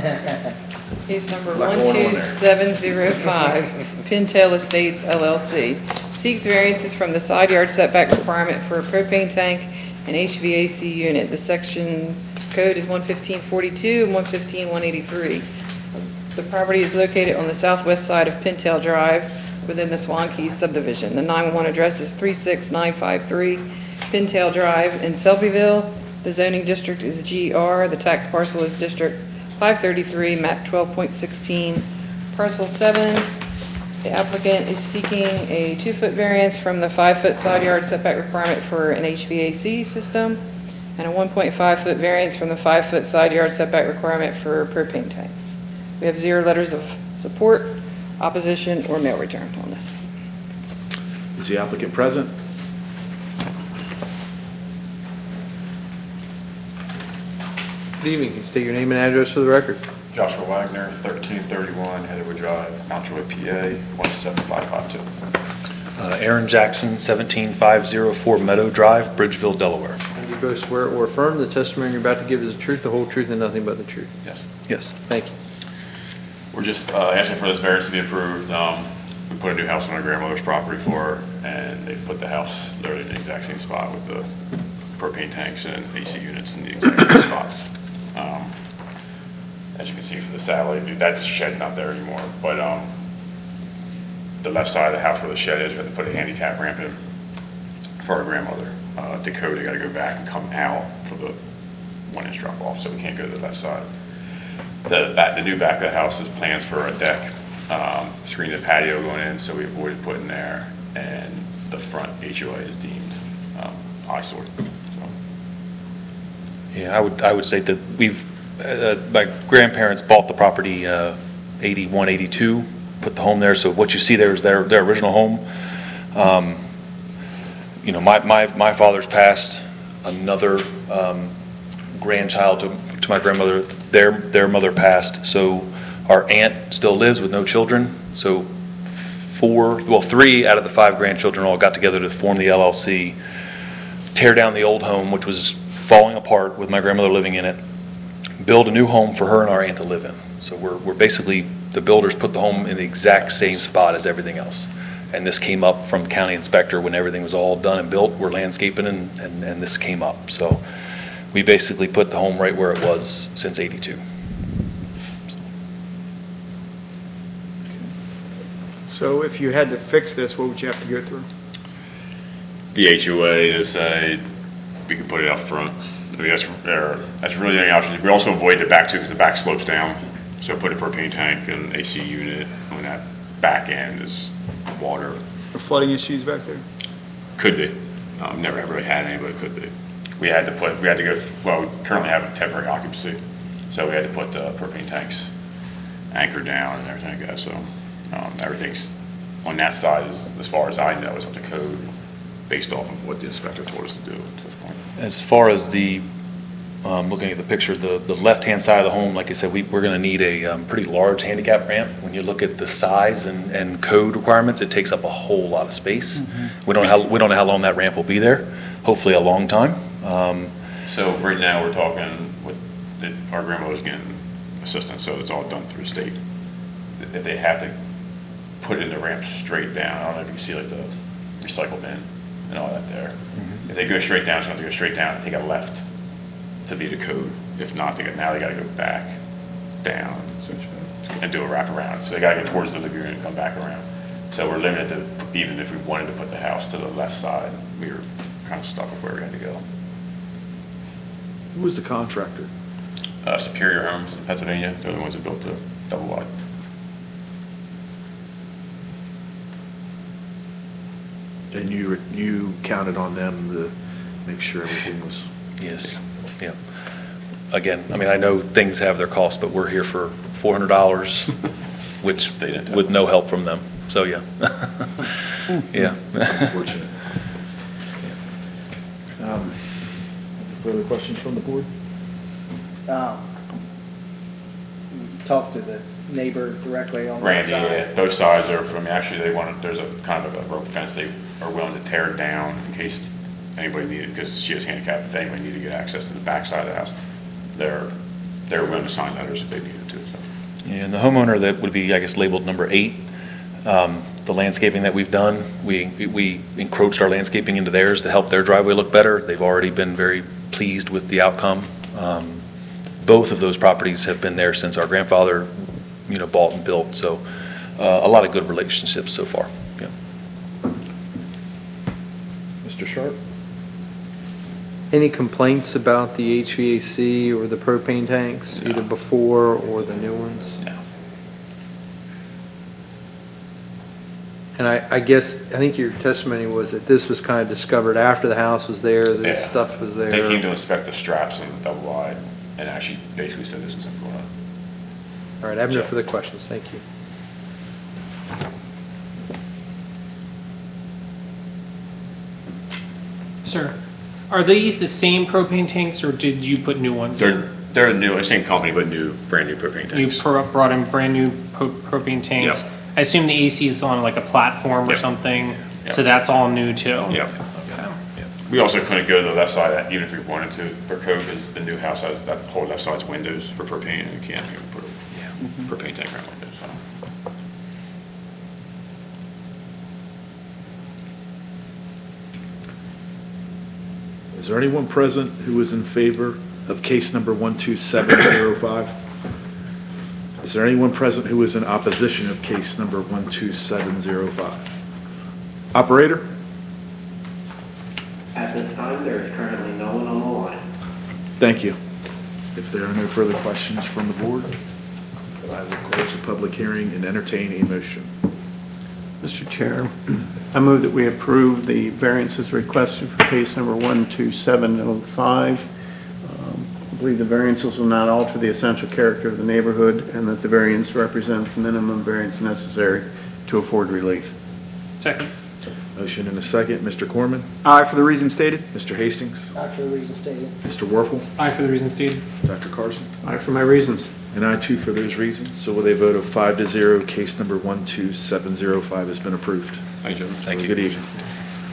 Case number Like going on there. 12705, Pintail Estates LLC. Seeks variances from the side yard setback requirement for a propane tank and HVAC unit. The section code is 11542 and 115-183. The property is located on the southwest side of Pintail Drive within the Swan Keys subdivision. The 911 address is 36953 Pintail Drive in Selbyville. The zoning district is GR. The tax parcel is District 533, map 12.16, parcel 7. The applicant is seeking a 2-foot variance from the 5-foot side yard setback requirement for an HVAC system and a 1.5-foot variance from the 5-foot side yard setback requirement for propane tanks. We have 0 letters of support, opposition, or mail return on this. Is the applicant present? Good evening. Can you state your name and address for the record? Joshua Wagner, 1331 Heatherwood Drive, Mountjoy, PA, 17552. Aaron Jackson, 17504 Meadow Drive, Bridgeville, Delaware. And you both swear or affirm the testimony you're about to give is the truth, the whole truth, and nothing but the truth? Yes. Yes. Thank you. We're just asking for this variance to be approved. We put a new house on my grandmother's property for her, and they put the house literally in the exact same spot with the propane tanks and AC units in the exact same spots. As you can see from the satellite, that shed's not there anymore, but the left side of the house where the shed is, we have to put a handicap ramp in for our grandmother. Dakota got to go back and come out for the 1-inch drop off, so we can't go to the left side. The new back of the house is plans for a deck, screen and patio going in, so we avoided putting there, and the front HOA is deemed eyesore. So. Yeah, I would say that my grandparents bought the property 81, 82, put the home there. So what you see there is their original home. You know, my father's passed. Another grandchild to my grandmother, their mother passed. So our aunt still lives with no children. So 3 out of the 5 grandchildren all got together to form the LLC, tear down the old home, which was falling apart with my grandmother living in it, build a new home for her and our aunt to live in. So we're basically, the builders put the home in the exact same spot as everything else. And this came up from county inspector when everything was all done and built. We're landscaping and this came up. So we basically put the home right where it was since 82. So if you had to fix this, what would you have to go through? The HOA to say we can put it out front. I mean, that's really the only option. We also avoid the back too because the back slopes down. So put a propane tank and AC unit on that back end is water. Are flooding issues back there? Could be. Never have really had any, but it could be. We had to go, we currently have a temporary occupancy. So we had to put propane tanks anchored down and everything like that. So everything's on that side, as far as I know, is up to code based off of what the inspector told us to do at this point. As far as the, looking at the picture, the left-hand side of the home, like I said, we're going to need a pretty large handicap ramp. When you look at the size and code requirements, it takes up a whole lot of space. Mm-hmm. We don't know how long that ramp will be there. Hopefully a long time. So right now we're talking with our grandmother's getting assistance, so it's all done through the state. If they have to put in the ramp straight down, I don't know if you can see like the recycle bin and all that there. Mm-hmm. If they go straight down, so they have to go straight down and take a left to be the code. If not, now they got to go back down and do a wraparound. So they got to go towards the lagoon and come back around. So we're limited to, even if we wanted to put the house to the left side, we were kind of stuck with where we had to go. Who was the contractor? Superior Homes in Pennsylvania. They're the ones that built the double wide. And you counted on them to make sure everything was... Yes. Yeah. Again, I mean, I know things have their cost, but we're here for $400, which with no help from them. So yeah. Yeah. Unfortunate. Further questions from the board? Talk to the neighbor directly on Randy, that side. yeah, both sides are from, actually there's a kind of a rope fence they are willing to tear down in case anybody needed, because she has handicapped, if anybody needed to get access to the back side of the house. They're they were willing to sign letters if they needed to, so. And the homeowner that would be, I guess, labeled number 8, the landscaping that we've done, we encroached our landscaping into theirs to help their driveway look better. They've already been very pleased with the outcome. Both of those properties have been there since our grandfather, bought and built, so a lot of good relationships so far. Yeah. Mr. Sharp? Any complaints about the HVAC or the propane tanks, No. either before or the new ones? No. And I think your testimony was that this was kind of discovered after the house was there, this Yeah. stuff was there. They came to inspect the straps and double wide, and actually basically said this is in Florida. All right, I have no Sure. further questions, thank you. Sir, are these the same propane tanks, or did you put new ones in? They're a new, same company, but brand new propane You tanks. brought in brand-new propane tanks? Yep. I assume the AC is on like a platform or Yep. something, Yep. so that's all new too? Yep. Okay. We also couldn't go to the left side, of that, even if we wanted to, for code, because the new house has, that whole left side's windows for propane, and you can't even put a propane tank around windows, so. Is there anyone present who is in favor of case number 12705? Is there anyone present who is in opposition of case number 12705? Operator? At this time, there is currently no one on the line. Thank you. If there are no further questions from the board, I will close the public hearing and entertain a motion. Mr. Chair, I move that we approve the variances requested for case number 12705. I believe the variances will not alter the essential character of the neighborhood, and that the variance represents the minimum variance necessary to afford relief. Second. Motion and a second. Mr. Corman? Aye for the reasons stated. Mr. Hastings? Aye for the reasons stated. Mr. Warfel? Aye for the reasons stated. Dr. Carson? Aye for my reasons. And I too for those reasons. So with a vote of 5-0, case number 12705 has been approved. Thank you. Thank Have a you. Good evening.